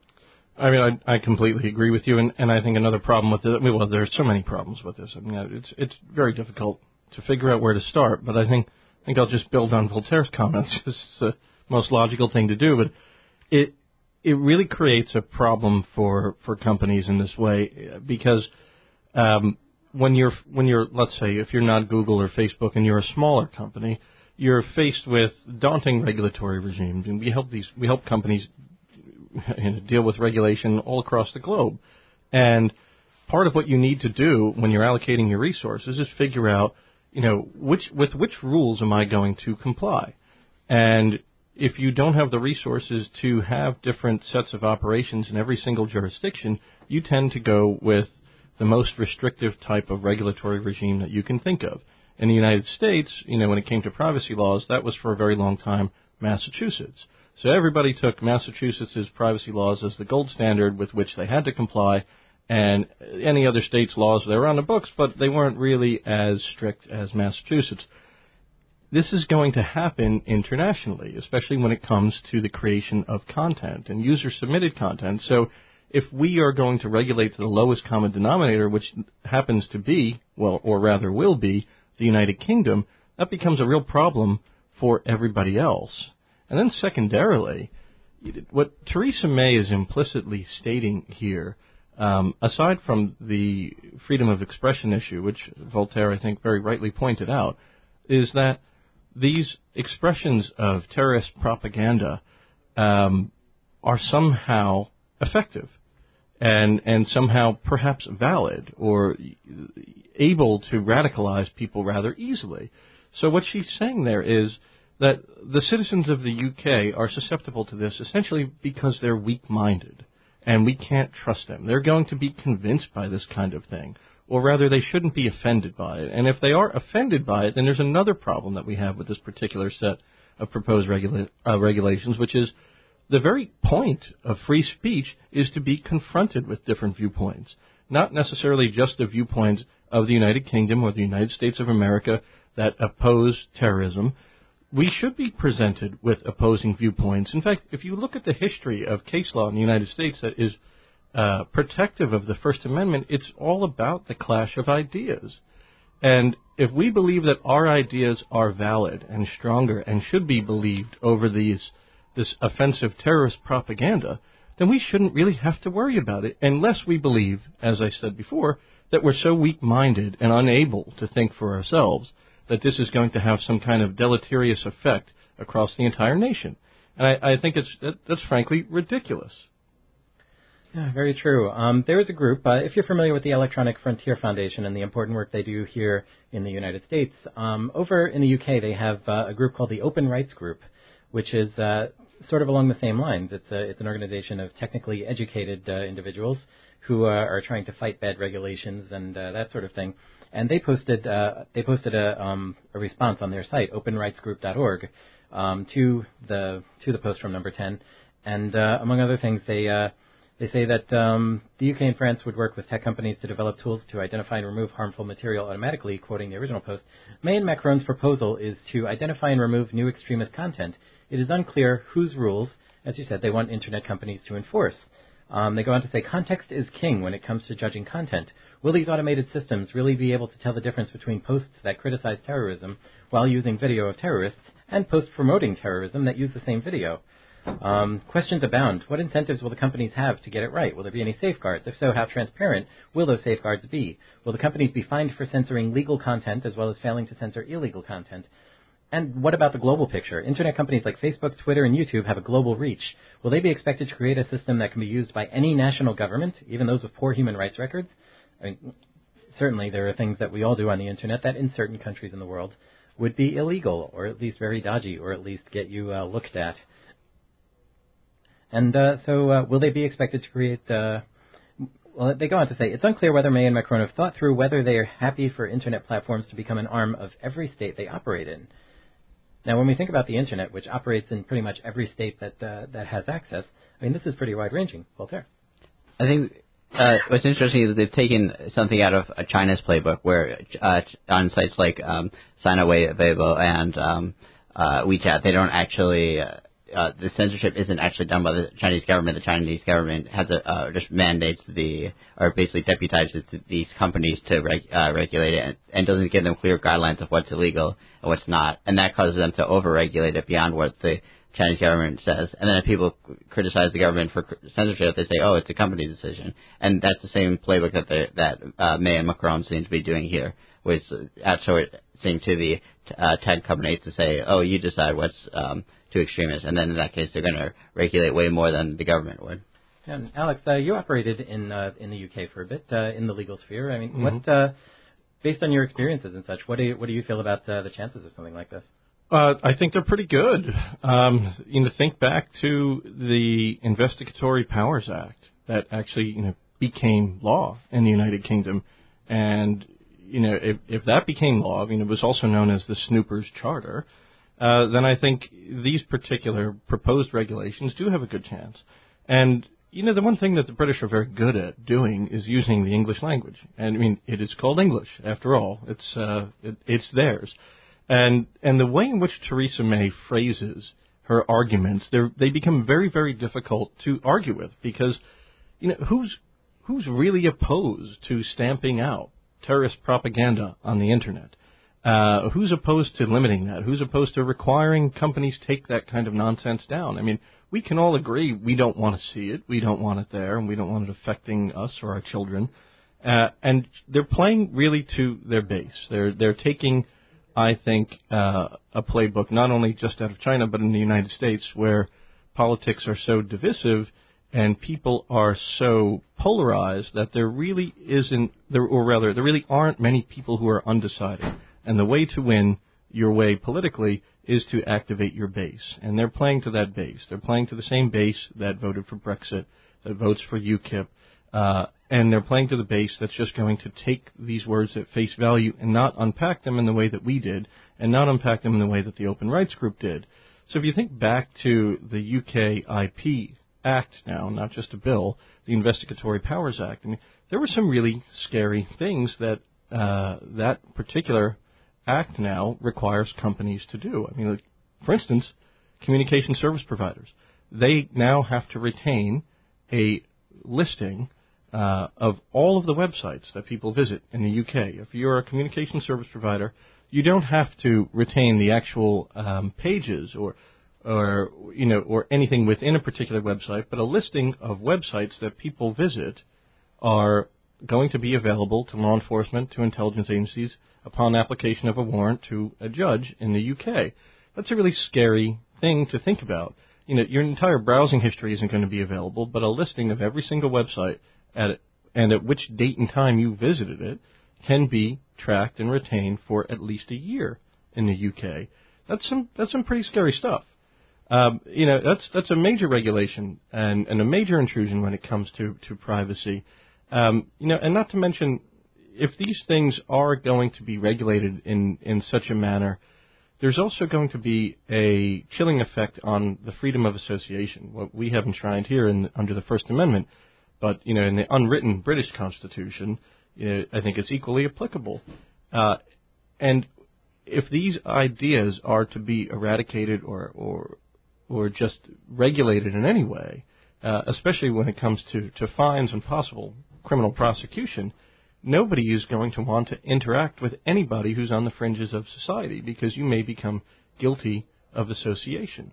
I mean, I, I completely agree with you, and, and I think another problem with it, well, there's so many problems with this. I mean, it's it's very difficult to figure out where to start, but I think I think I'll just build on Voltaire's comments. It's the most logical thing to do, but it it really creates a problem for, for companies in this way, because um, when you're when you're let's say if you're not Google or Facebook and you're a smaller company, you're faced with daunting regulatory regimes, and we help these we help companies you know, deal with regulation all across the globe. And part of what you need to do when you're allocating your resources is figure out, you know, which with which rules am I going to comply? And if you don't have the resources to have different sets of operations in every single jurisdiction, you tend to go with the most restrictive type of regulatory regime that you can think of. In the United States, you know, when it came to privacy laws, that was for a very long time Massachusetts. So everybody took Massachusetts' privacy laws as the gold standard with which they had to comply, and any other state's laws, they were on the books, but they weren't really as strict as Massachusetts. This is going to happen internationally, especially when it comes to the creation of content and user-submitted content. So if we are going to regulate to the lowest common denominator, which happens to be, well, or rather will be, the United Kingdom, that becomes a real problem for everybody else. And then secondarily, what Theresa May is implicitly stating here, um, aside from the freedom of expression issue, which Voltaire, I think, very rightly pointed out, is that these expressions of terrorist propaganda um, are somehow effective. and and somehow perhaps valid or able to radicalize people rather easily. So what she's saying there is that the citizens of the U K are susceptible to this essentially because they're weak-minded, and we can't trust them. They're going to be convinced by this kind of thing, or rather they shouldn't be offended by it. And if they are offended by it, then there's another problem that we have with this particular set of proposed regula- uh, regulations, which is the very point of free speech is to be confronted with different viewpoints, not necessarily just the viewpoints of the United Kingdom or the United States of America that oppose terrorism. We should be presented with opposing viewpoints. In fact, if you look at the history of case law in the United States that is uh, protective of the First Amendment, it's all about the clash of ideas. And if we believe that our ideas are valid and stronger and should be believed over these this offensive terrorist propaganda, then we shouldn't really have to worry about it unless we believe, as I said before, that we're so weak-minded and unable to think for ourselves that this is going to have some kind of deleterious effect across the entire nation. And I, I think it's that, that's frankly ridiculous. Yeah, very true. Um, there is a group, uh, if you're familiar with the Electronic Frontier Foundation and the important work they do here in the United States, um, over in the U K they have uh, a group called the Open Rights Group, which is uh, sort of along the same lines. It's, a, it's an organization of technically educated uh, individuals who uh, are trying to fight bad regulations and uh, that sort of thing. And they posted uh, they posted a, um, a response on their site, open rights group dot org, um, to the to the post from number ten. And uh, among other things, they uh, they say that um, the U K and France would work with tech companies to develop tools to identify and remove harmful material automatically. Quoting the original post, May and Macron's proposal is to identify and remove new extremist content. It is unclear whose rules, as you said, they want internet companies to enforce. Um, they go on to say, context is king when it comes to judging content. Will these automated systems really be able to tell the difference between posts that criticize terrorism while using video of terrorists and posts promoting terrorism that use the same video? Um, questions abound. What incentives will the companies have to get it right? Will there be any safeguards? If so, how transparent will those safeguards be? Will the companies be fined for censoring legal content as well as failing to censor illegal content? And what about the global picture? Internet companies like Facebook, Twitter, and YouTube have a global reach. Will they be expected to create a system that can be used by any national government, even those with poor human rights records? I mean, certainly there are things that we all do on the Internet that in certain countries in the world would be illegal, or at least very dodgy, or at least get you uh, looked at. And uh, so uh, will they be expected to create... Uh, well, they go on to say, it's unclear whether May and Macron have thought through whether they are happy for Internet platforms to become an arm of every state they operate in. Now, when we think about the Internet, which operates in pretty much every state that uh, that has access, I mean, this is pretty wide-ranging. Voltaire. I think uh, what's interesting is that they've taken something out of uh, China's playbook, where uh, on sites like um, Sina Weibo and um, uh, WeChat, they don't actually... Uh, Uh, the censorship isn't actually done by the Chinese government. The Chinese government has a, uh, just mandates the, or basically deputizes these companies to reg, uh, regulate it and, and doesn't give them clear guidelines of what's illegal and what's not. And that causes them to over-regulate it beyond what the Chinese government says. And then if people criticize the government for censorship, they say, oh, it's a company decision. And that's the same playbook that the, that uh, May and Macron seem to be doing here, which outsourcing to the uh, tech companies to say, oh, you decide what's um, too extremist. And then in that case, they're going to regulate way more than the government would. And Alex, uh, you operated in uh, in the U K for a bit uh, in the legal sphere. I mean, Mm-hmm. what, uh, based on your experiences and such, what do you, what do you feel about uh, the chances of something like this? Uh, I think they're pretty good. Um, you know, think back to the Investigatory Powers Act that actually, you know, became law in the United Kingdom, and you know, if, if that became law, I mean, it was also known as the Snoopers Charter. Uh, then I think these particular proposed regulations do have a good chance. And you know, the one thing that the British are very good at doing is using the English language. And I mean, it is called English after all. It's uh, it, it's theirs. And and the way in which Theresa May phrases her arguments, they become very, very difficult to argue with because, you know, who's who's really opposed to stamping out terrorist propaganda on the Internet? Uh, who's opposed to limiting that? Who's opposed to requiring companies take that kind of nonsense down? I mean, we can all agree we don't want to see it, we don't want it there, and we don't want it affecting us or our children. Uh, and they're playing really to their base. They're they're taking, I think, uh, a playbook not only just out of China but in the United States, where politics are so divisive, and people are so polarized that there really isn't, there, or rather, there really aren't many people who are undecided. And the way to win your way politically is to activate your base. And they're playing to that base. They're playing to the same base that voted for Brexit, that votes for UKIP, uh, and they're playing to the base that's just going to take these words at face value and not unpack them in the way that we did, and not unpack them in the way that the Open Rights Group did. So if you think back to the U K I P Act now, not just a bill, the Investigatory Powers Act, I mean, there were some really scary things that uh, that particular act now requires companies to do. I mean, like, for instance, communication service providers. They now have to retain a listing uh, of all of the websites that people visit in the U K. If you're a communication service provider, you don't have to retain the actual um, pages or, or you know, or anything within a particular website, but a listing of websites that people visit are going to be available to law enforcement, to intelligence agencies, upon application of a warrant to a judge in the U K. That's a really scary thing to think about. You know, your entire browsing history isn't going to be available, but a listing of every single website at and at which date and time you visited it can be tracked and retained for at least a year in the U K. That's some that's some pretty scary stuff. Um, you know, that's that's a major regulation and, and a major intrusion when it comes to to privacy. Um, you know, and not to mention, if these things are going to be regulated in, in such a manner, there's also going to be a chilling effect on the freedom of association, what we have enshrined here in, under the First Amendment. But, you know, in the unwritten British Constitution, you know, I think it's equally applicable. Uh, and if these ideas are to be eradicated or, or, or just regulated in any way, uh, especially when it comes to, to fines and possible criminal prosecution, nobody is going to want to interact with anybody who's on the fringes of society, because you may become guilty of association.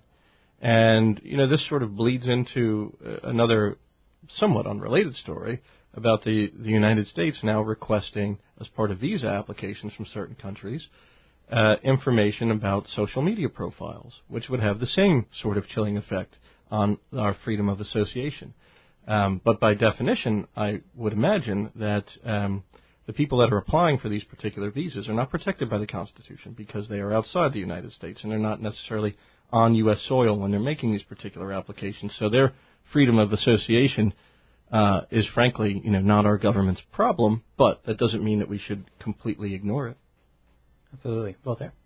And, you know, this sort of bleeds into uh, another somewhat unrelated story about the, the United States now requesting, as part of visa applications from certain countries, uh, information about social media profiles, which would have the same sort of chilling effect on our freedom of association. Um, but by definition, I would imagine that um, the people that are applying for these particular visas are not protected by the Constitution because they are outside the United States and they're not necessarily on U S soil when they're making these particular applications. So their freedom of association uh, is, frankly, you know, not our government's problem. But that doesn't mean that we should completely ignore it. Absolutely. Well, there.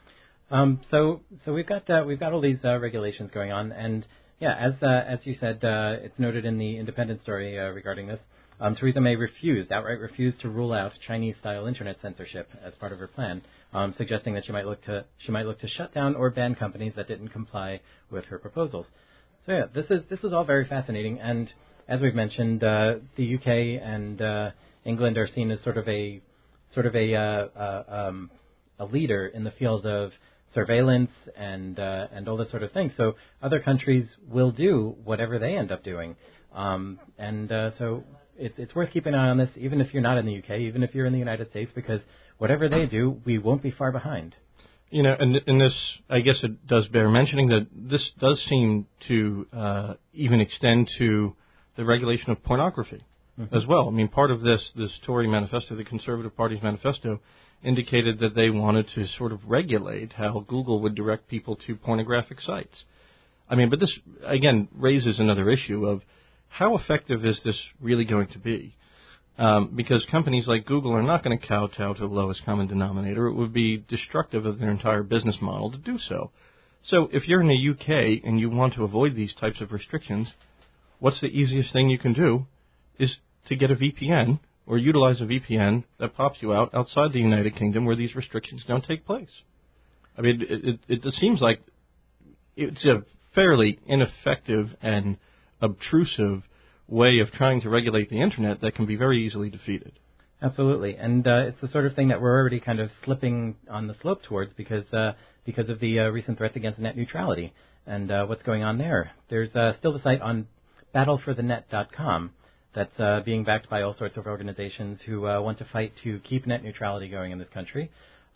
Um, so, so we've got uh, we've got all these uh, regulations going on, and yeah, as uh, as you said, uh, it's noted in the Independent story uh, regarding this. Um, Theresa May refused, outright refused to rule out Chinese-style internet censorship as part of her plan, um, suggesting that she might look to she might look to shut down or ban companies that didn't comply with her proposals. So yeah, this is this is all very fascinating, and as we've mentioned, uh, the U K and uh, England are seen as sort of a sort of a uh, uh, um, a leader in the field of surveillance and uh, and all this sort of thing. So other countries will do whatever they end up doing, um, and uh, so it, it's worth keeping an eye on this, even if you're not in the U K, even if you're in the United States, because whatever they do, we won't be far behind. You know, and, and this, I guess it does bear mentioning that this does seem to uh, even extend to the regulation of pornography mm-hmm. as well. I mean, part of this, this Tory manifesto, the Conservative Party's manifesto, indicated that they wanted to sort of regulate how Google would direct people to pornographic sites. I mean, but this, again, raises another issue of how effective is this really going to be? Um, because companies like Google are not going to kowtow to the lowest common denominator. It would be destructive of their entire business model to do so. So if you're in the U K and you want to avoid these types of restrictions, what's the easiest thing you can do is to get a V P N or utilize a V P N that pops you out outside the United Kingdom where these restrictions don't take place. I mean, it, it, it seems like it's a fairly ineffective and obtrusive way of trying to regulate the Internet that can be very easily defeated. Absolutely, and uh, it's the sort of thing that we're already kind of slipping on the slope towards because uh, because of the uh, recent threats against net neutrality and uh, what's going on there. There's uh, still the site on battle for the net dot com that's uh, being backed by all sorts of organizations who uh, want to fight to keep net neutrality going in this country.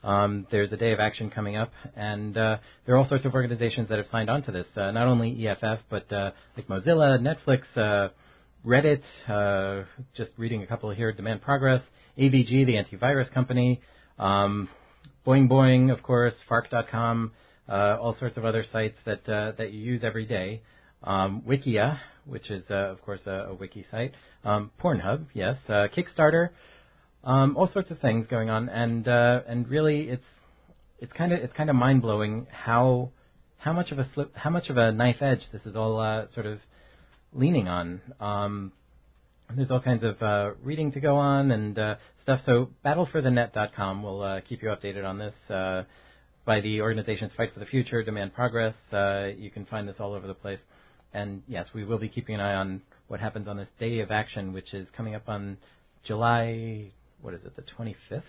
Um, there's a day of action coming up, and uh, there are all sorts of organizations that have signed on to this. Uh, not only E F F, but uh, like Mozilla, Netflix, uh, Reddit, uh, just reading a couple here, Demand Progress, A V G, the antivirus company, um, Boing Boing, of course, Fark dot com, uh, all sorts of other sites that uh, that you use every day. Um, Wikia, which is, uh, of course, a, a wiki site. Um, Pornhub, yes. Uh, Kickstarter. Um, all sorts of things going on, and uh, and really, it's it's kind of it's kind of mind blowing how how much of a slip, how much of a knife edge this is all uh, sort of leaning on. Um, there's all kinds of uh, reading to go on and uh, stuff. So battle for the net dot com will uh, keep you updated on this. Uh, by the organizations Fight for the Future, Demand Progress. Uh, you can find this all over the place. And yes, we will be keeping an eye on what happens on this day of action, which is coming up on July. What is it, the twenty-fifth?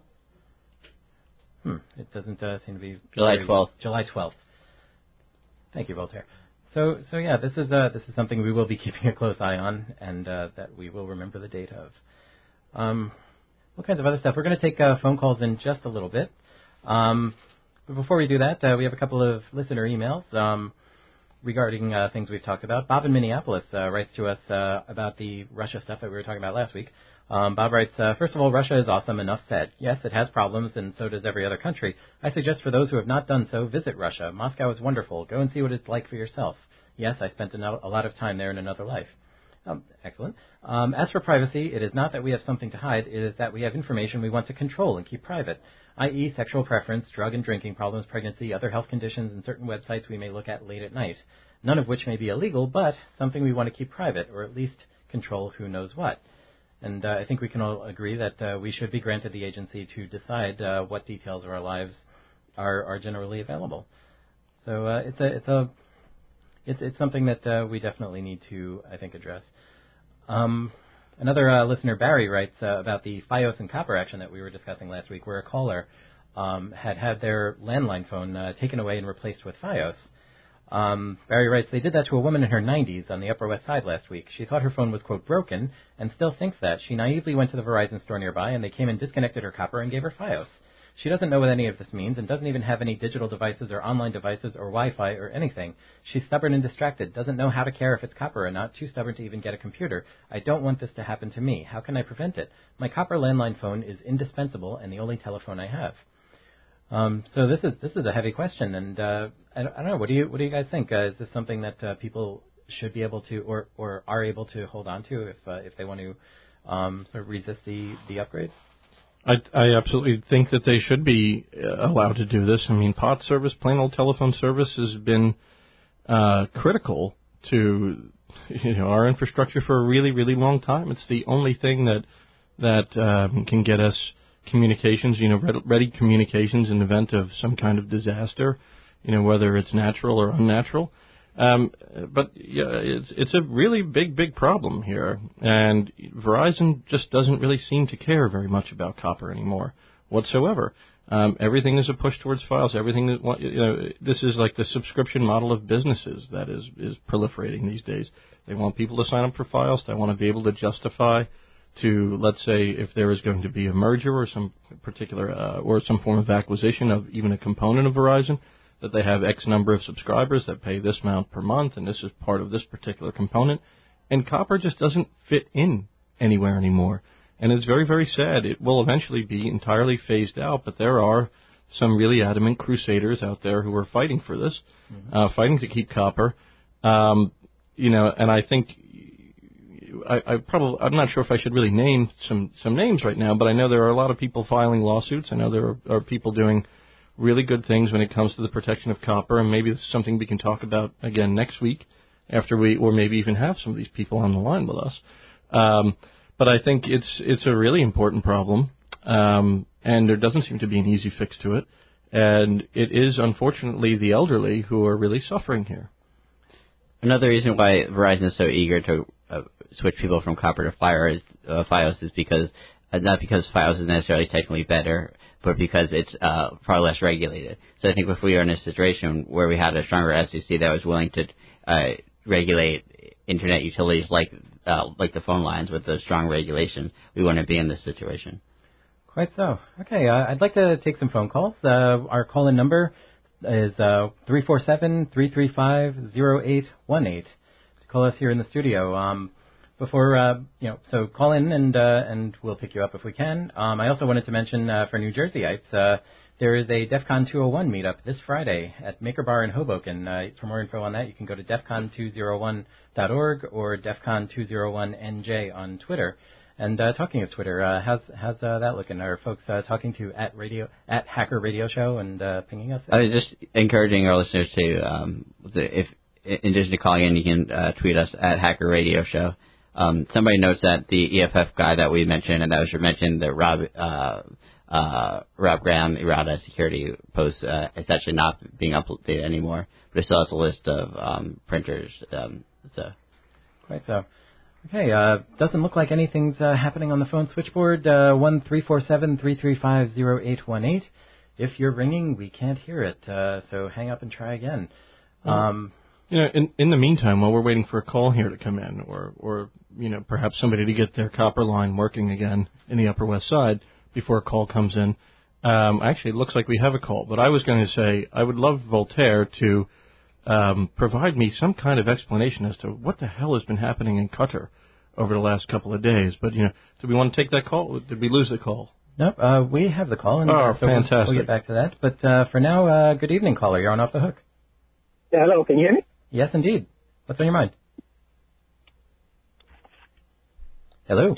Hmm, it doesn't uh, seem to be... July twelfth. July twelfth. Thank you, Voltaire. So, so yeah, this is uh, this is something we will be keeping a close eye on, and uh, that we will remember the date of. Um, all kinds of other stuff. We're going to take uh, phone calls in just a little bit. Um, but before we do that, uh, we have a couple of listener emails um, regarding uh, things we've talked about. Bob in Minneapolis uh, writes to us uh, about the Russia stuff that we were talking about last week. Um, Bob writes, uh, first of all, Russia is awesome, enough said. Yes, it has problems, and so does every other country. I suggest for those who have not done so, visit Russia. Moscow is wonderful. Go and see what it's like for yourself. Yes, I spent a, no- a lot of time there in another life. Um, excellent. Um, as for privacy, it is not that we have something to hide. It is that we have information we want to control and keep private, that is sexual preference, drug and drinking problems, pregnancy, other health conditions, and certain websites we may look at late at night, none of which may be illegal, but something we want to keep private, or at least control who knows what. And uh, I think we can all agree that uh, we should be granted the agency to decide uh, what details of our lives are, are generally available. So uh, it's a it's a it's it's something that uh, we definitely need to, I think, address. Um, another uh, listener, Barry, writes uh, about the FiOS and copper action that we were discussing last week, where a caller um, had had their landline phone uh, taken away and replaced with FiOS. Um, Barry writes, they did that to a woman in her nineties on the Upper West Side last week. She thought her phone was, quote, broken, and still thinks that. She naively went to the Verizon store nearby, and they came and disconnected her copper and gave her FiOS. She doesn't know what any of this means and doesn't even have any digital devices or online devices or Wi-Fi or anything. She's stubborn and distracted, doesn't know how to care if it's copper or not, too stubborn to even get a computer. I don't want this to happen to me. How can I prevent it? My copper landline phone is indispensable and the only telephone I have. Um, so this is this is a heavy question, and uh, I, don't, I don't know. What do you what do you guys think? Uh, is this something that uh, people should be able to or, or are able to hold on to if uh, if they want to um, sort of resist the, the upgrade? I, I absolutely think that they should be allowed to do this. I mean, P O T service, plain old telephone service, has been uh, critical to you know our infrastructure for a really really long time. It's the only thing that that um, can get us communications, you know, ready communications in the event of some kind of disaster, you know, whether it's natural or unnatural. Um, but yeah, it's it's a really big, big problem here, and Verizon just doesn't really seem to care very much about copper anymore whatsoever. Um, everything is a push towards files. Everything that you know, this is like the subscription model of businesses that is is proliferating these days. They want people to sign up for files. They want to be able to justify to, let's say, if there is going to be a merger or some particular uh, or some form of acquisition of even a component of Verizon, that they have X number of subscribers that pay this amount per month, and this is part of this particular component. And copper just doesn't fit in anywhere anymore. And it's very, very sad. It will eventually be entirely phased out, but there are some really adamant crusaders out there who are fighting for this, mm-hmm. uh, fighting to keep copper. Um, you know, and I think I, I probably I'm not sure if I should really name some some names right now, but I know there are a lot of people filing lawsuits. I know there are, are people doing really good things when it comes to the protection of copper, and maybe this is something we can talk about again next week after we, or maybe even have some of these people on the line with us. Um, but I think it's it's a really important problem, um, and there doesn't seem to be an easy fix to it, and it is unfortunately the elderly who are really suffering here. Another reason why Verizon is so eager to uh, switch people from copper to Fire is, uh, FiOS is because, uh, not because FiOS is necessarily technically better, but because it's uh, far less regulated. So I think if we were in a situation where we had a stronger S E C that was willing to uh, regulate Internet utilities like uh, like the phone lines with the strong regulation, we wouldn't be in this situation. Of Quite so. Okay, uh, I'd like to take some phone calls. Uh, our call-in number is uh, three four seven, three three five, zero eight one eight to call us here in the studio. Um, before, uh, you know, so call in and uh, and we'll pick you up if we can. Um, I also wanted to mention uh, for New Jerseyites, uh, there is a DEF CON two oh one meetup this Friday at Maker Bar in Hoboken. Uh, for more info on that, you can go to def con two oh one dot org or defcon two oh one N J on Twitter. And uh, talking of Twitter, uh, how's how's uh, that looking? Are folks uh, talking to at radio at Hacker Radio Show and uh, pinging us? I was just encouraging our listeners to, um, if in addition to calling in, you can uh, tweet us at Hacker Radio Show. Um, somebody notes that the E F F guy that we mentioned, and that was mentioned, that Rob uh, uh, Rob Graham Errata Security post uh, is actually not being updated anymore, but it still has a list of um, printers. Um, so quite so. Okay, uh, doesn't look like anything's uh, happening on the phone switchboard. Uh, one three four seven three three five zero eight one eight. If you're ringing, we can't hear it, uh, so hang up and try again. Um, you know, in in the meantime, while we're waiting for a call here to come in, or or you know, perhaps somebody to get their copper line working again in the Upper West Side before a call comes in, um, actually, it looks like we have a call. But I was going to say I would love Voltaire to Um, provide me some kind of explanation as to what the hell has been happening in Qatar over the last couple of days. But, you know, do we want to take that call? Did we lose the call? Nope, uh, we have the call. And, oh, uh, so fantastic. We'll, we'll get back to that. But uh, for now, uh, good evening, caller. You're on Off the Hook. Yeah, hello. Can you hear me? Yes, indeed. What's on your mind? Hello?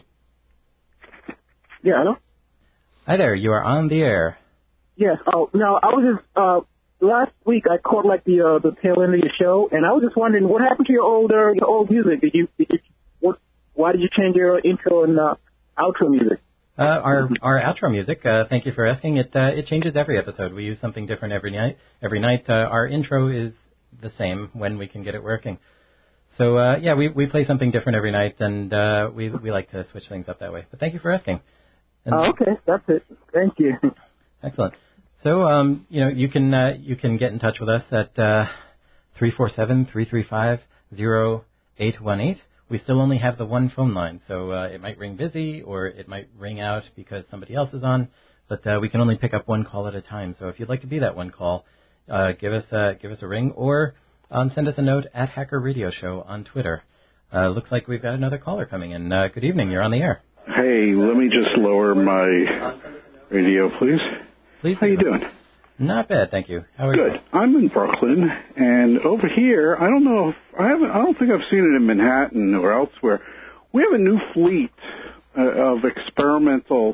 Yeah, hello? Hi there. You are on the air. Yes. Oh, no, I was just... Uh, Last week I caught like the uh, the tail end of your show, and I was just wondering what happened to your older your old music. Did you, did you what? Why did you change your intro and uh, outro music? Uh, our our outro music. Uh, thank you for asking. It uh, it changes every episode. We use something different every night. Every night, uh, our intro is the same when we can get it working. So uh, yeah, we we play something different every night, and uh, we we like to switch things up that way. But thank you for asking. And oh, okay, that's it. Thank you. Excellent. So, um, you know, you can uh, you can get in touch with us at uh, three four seven, three three five, zero eight one eight. We still only have the one phone line, so uh, it might ring busy or it might ring out because somebody else is on, but uh, we can only pick up one call at a time. So if you'd like to be that one call, uh, give us uh, give us a ring or um, send us a note at Hacker Radio Show on Twitter. Uh, looks like we've got another caller coming in. Uh, good evening. You're on the air. Hey, let me just lower my radio, please. Please. How you doing? Not bad, thank you. How are Good. you? I'm in Brooklyn, and over here, I don't know if I haven't. I don't think I've seen it in Manhattan or elsewhere. We have a new fleet uh, of experimental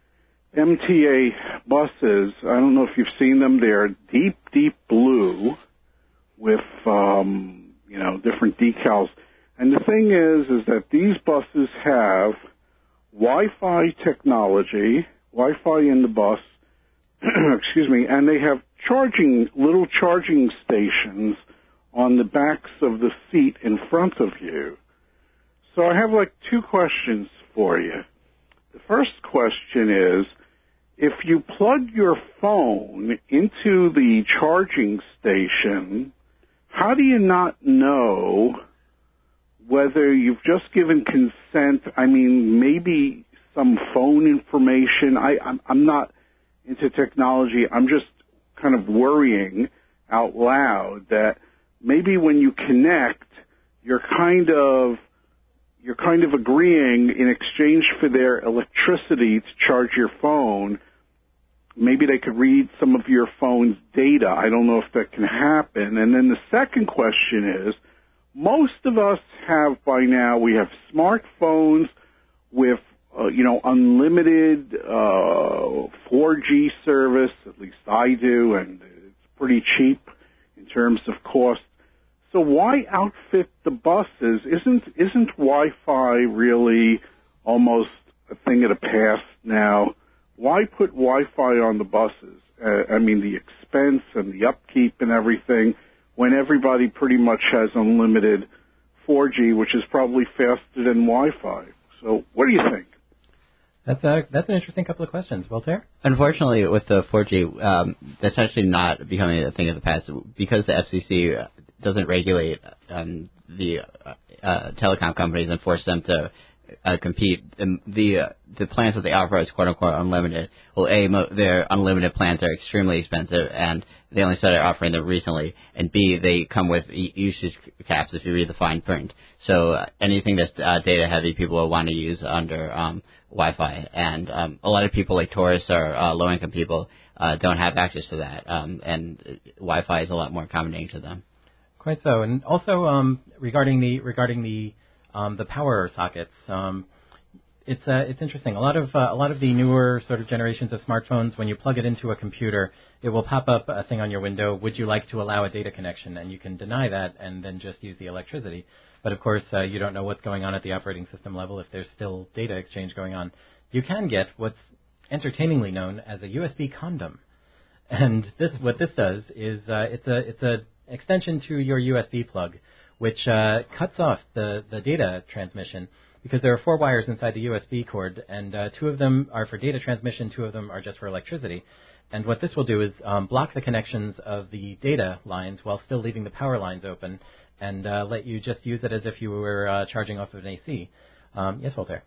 M T A buses. I don't know if you've seen them. They're deep, deep blue with um, you know different decals. And the thing is, is that these buses have Wi-Fi technology, Wi-Fi in the bus. Excuse me, and they have charging, little charging stations on the backs of the seat in front of you. So I have like two questions for you. The first question is, if you plug your phone into the charging station, how do you not know whether you've just given consent? I mean, maybe some phone information. I, I'm, I'm not into technology. I'm just kind of worrying out loud that maybe when you connect, you're kind of you're kind of agreeing in exchange for their electricity to charge your phone. Maybe they could read some of your phone's data. I don't know if that can happen. And then the second question is, most of us have by now, we have smartphones with Uh, you know, unlimited uh, four G service, at least I do, and it's pretty cheap in terms of cost. So why outfit the buses? Isn't isn't Wi-Fi really almost a thing of the past now? Why put Wi-Fi on the buses? Uh, I mean, the expense and the upkeep and everything, when everybody pretty much has unlimited four G, which is probably faster than Wi-Fi. So what do you think? That's a, that's an interesting couple of questions. Voltaire? Unfortunately, with the four G, um, that's actually not becoming a thing of the past because the F C C doesn't regulate um, the uh, uh, telecom companies and force them to uh, compete. And the uh, the plans that they offer as quote unquote unlimited. Well, a mo- their unlimited plans are extremely expensive, and they only started offering them recently. And b they come with e- usage caps if you read the fine print. So uh, anything that's uh, data heavy, people will want to use under um, Wi-Fi, and um, a lot of people like tourists or uh, low income people uh, don't have access to that, um, and Wi-Fi is a lot more accommodating to them. Quite so, and also um, regarding the regarding the um, the power sockets, um, it's uh, it's interesting. A lot of uh, a lot of the newer sort of generations of smartphones, when you plug it into a computer, it will pop up a thing on your window. Would you like to allow a data connection? And you can deny that and then just use the electricity. But of course, uh, you don't know what's going on at the operating system level if there's still data exchange going on. You can get what's entertainingly known as a U S B condom, and this what this does is uh, it's a it's a extension to your U S B plug, which uh, cuts off the, the data transmission because there are four wires inside the U S B cord, and uh, two of them are for data transmission, two of them are just for electricity. And what this will do is um, block the connections of the data lines while still leaving the power lines open, and uh, let you just use it as if you were uh, charging off of an A C. Um, yes, Voltaire?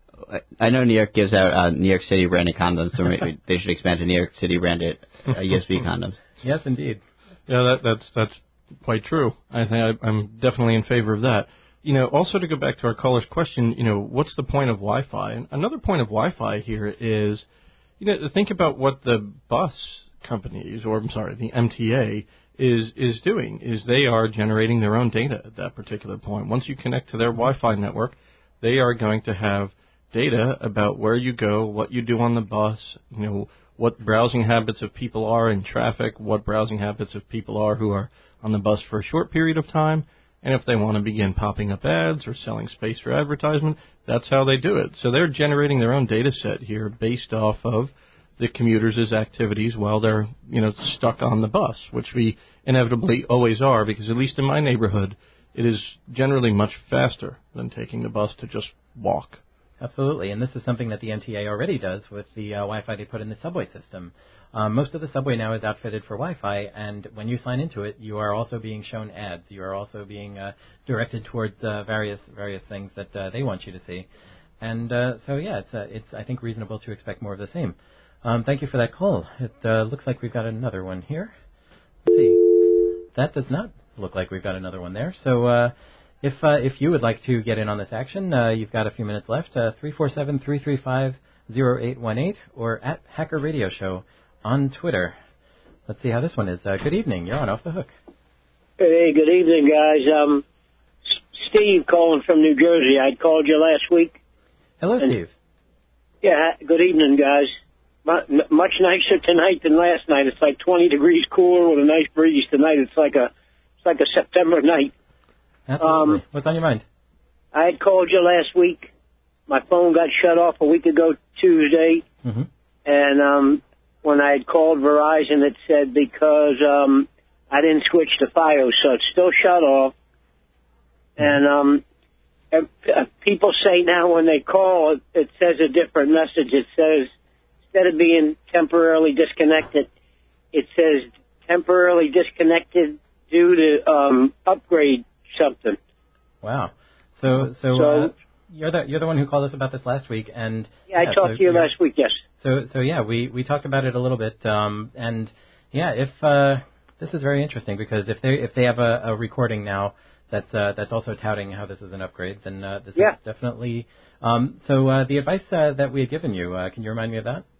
I know New York gives out uh, New York City branded condoms, so maybe they should expand to New York City branded uh, U S B condoms. Yes, indeed. Yeah, that, that's that's quite true. I think I, I'm definitely in favor of that. You know, also to go back to our caller's question, you know, what's the point of Wi-Fi? And another point of Wi-Fi here is, you know, think about what the bus companies, or I'm sorry, the M T A is is doing. Is they are generating their own data at that particular point. Once you connect to their Wi-Fi network, they are going to have data about where you go, what you do on the bus, you know, what browsing habits of people are in traffic, what browsing habits of people are who are on the bus for a short period of time, and if they want to begin popping up ads or selling space for advertisement, that's how they do it. So they're generating their own data set here based off of the commuters' activities while they're, you know, stuck on the bus, which we inevitably always are, because at least in my neighborhood, it is generally much faster than taking the bus to just walk. Absolutely, and this is something that the M T A already does with the uh, Wi-Fi they put in the subway system. Um, most of the subway now is outfitted for Wi-Fi, and when you sign into it, you are also being shown ads. You are also being uh, directed towards uh, various various things that uh, they want you to see. And uh, so, yeah, it's uh, it's I think reasonable to expect more of the same. Um, thank you for that call. It uh, looks like we've got another one here. Let's see. That does not look like we've got another one there. So. Uh, If uh, if you would like to get in on this action, uh, you've got a few minutes left. Uh, three four seven, three three five, zero eight one eight or at Hacker Radio Show on Twitter. Let's see how this one is. Uh, good evening. You're on Off the Hook. Hey, good evening, guys. Um, Steve calling from New Jersey. I called you last week. Hello, and, Steve. Yeah, good evening, guys. Much nicer tonight than last night. It's like twenty degrees cooler with a nice breeze tonight. It's like a it's like a September night. Absolutely. Um, What's on your mind? I had called you last week. My phone got shut off a week ago Tuesday. Mm-hmm. And um, when I had called Verizon, it said because um, I didn't switch to Fios, so it's still shut off. And um, uh, people say now when they call, it, it says a different message. It says, instead of being temporarily disconnected, it says temporarily disconnected due to um, upgrade something. Wow. So, so, so uh, you're the you're the one who called us about this last week, and yeah, I yeah, talked so to you last week. Yes. So, so yeah, we, we talked about it a little bit, um, and yeah, if uh, this is very interesting because if they if they have a, a recording now that's uh, that's also touting how this is an upgrade, then uh, this yeah. is definitely. Um, so, uh, the advice uh, that we had given you, uh, can you remind me of that?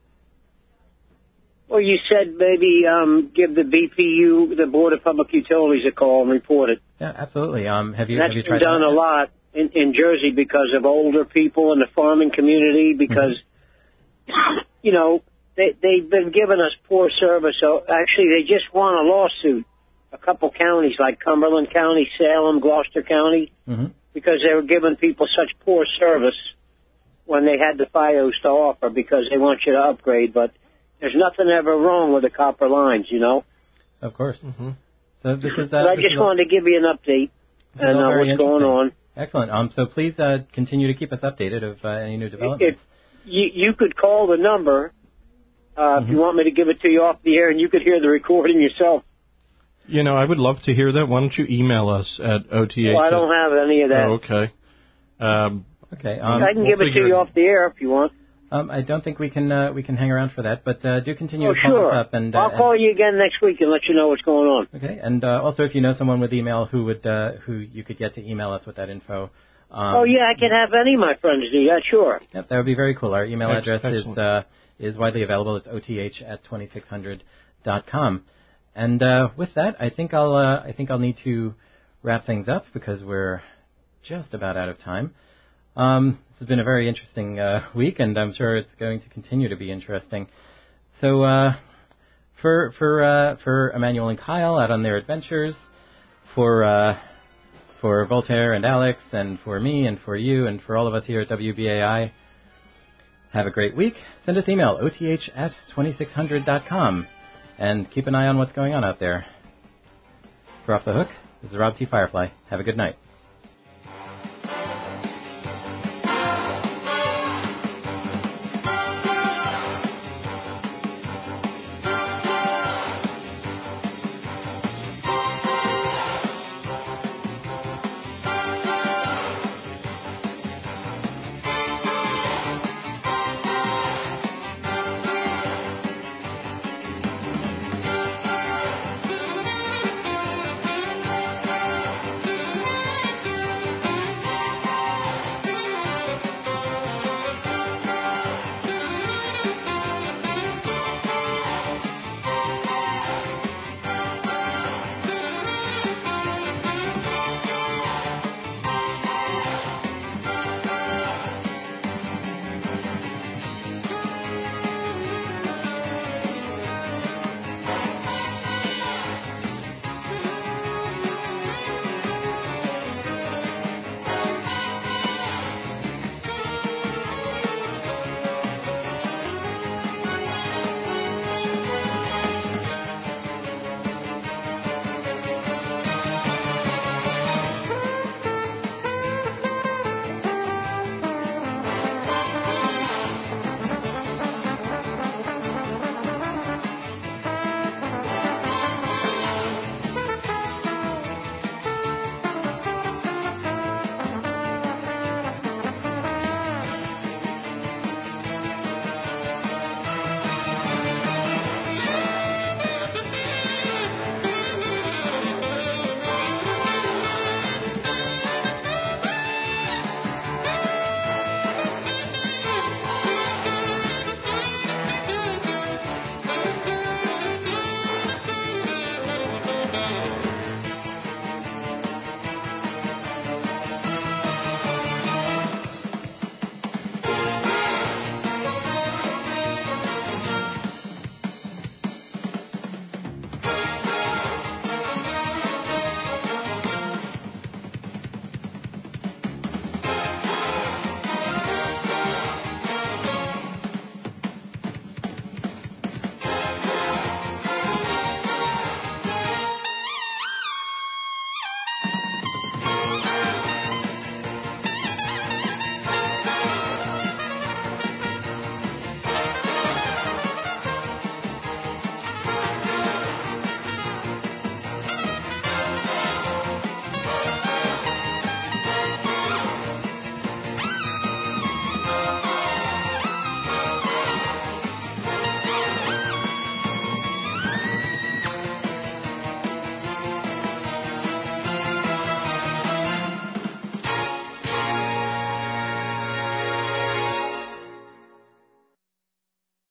Well, you said maybe um, give the B P U, the Board of Public Utilities, a call and report it. Yeah, absolutely. Um, have you and have you that's tried been done that? a lot in, in Jersey because of older people in the farming community. Because mm-hmm. you know they they've been giving us poor service. So actually, they just won a lawsuit. A couple counties like Cumberland County, Salem, Gloucester County, mm-hmm. because they were giving people such poor service when they had the Fios to offer because they want you to upgrade, but. There's nothing ever wrong with the copper lines, you know. Of course. Mm-hmm. So this is. Uh, but I this just is wanted all, to give you an update and uh, what's going on. Excellent. Um, so please uh, continue to keep us updated of uh, any new developments. If you, you could call the number uh, mm-hmm. if you want me to give it to you off the air, and you could hear the recording yourself. You know, I would love to hear that. Why don't you email us at O T H? Well, I don't have any of that. Oh, okay. Um, Okay. Um, I can we'll give it to figure you it- off the air if you want. um, I don't think we can uh, we can hang around for that, but uh, do continue Oh, to call sure. us up. And, uh, I'll and- call you again next week and let you know what's going on. Okay. And uh, also, if you know someone with email who would uh, who you could get to email us with that info. Um, oh, yeah, I can have any of my friends do that, sure. Yep, that would be very cool. Our email Ex- address is excellent. uh, is widely available. It's O T H at twenty-six hundred dot com. And uh, with that, I think I'll uh, I think I'll need to wrap things up because we're just about out of time. Um, this has been a very interesting uh, week, and I'm sure it's going to continue to be interesting. So uh, for for uh, for Emmanuel and Kyle out on their adventures, for uh, for Voltaire and Alex, and for me, and for you, and for all of us here at W B A I, have a great week. Send us email, O T H at twenty-six hundred dot com, and keep an eye on what's going on out there. For Off the Hook, this is Rob T. Firefly. Have a good night.